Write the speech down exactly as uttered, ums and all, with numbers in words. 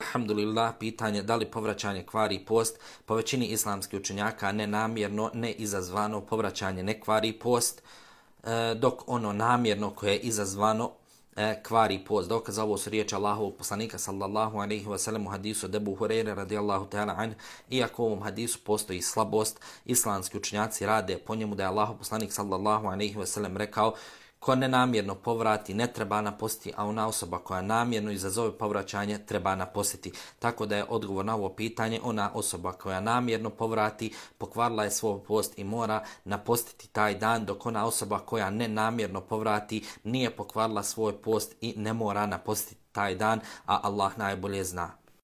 alhamdulillah, pitanje da li povraćanje kvari post. Po većini islamskih učenjaka nenamjerno, neizazvano povraćanje ne kvari post, dok ono namjerno koje je izazvano kvari post. Dokaz za ovo su riječi Allahovog poslanika sallallahu alejhi ve sellem u hadisu od Ebu Hurajre radijallahu ta'ala an. Iako u ovom hadisu postoji slabost, islamski učenjaci rade po njemu da je Allahov poslanik sallallahu alejhi ve sellem rekao: ko nenamjerno povrati ne treba napostiti, a ona osoba koja namjerno izazove povraćanje treba napostiti. Tako da je odgovor na ovo pitanje, ona osoba koja namjerno povrati pokvarila je svoj post i mora napostiti taj dan, dok ona osoba koja nenamjerno povrati nije pokvarila svoj post i ne mora napostiti taj dan, a Allah najbolje zna.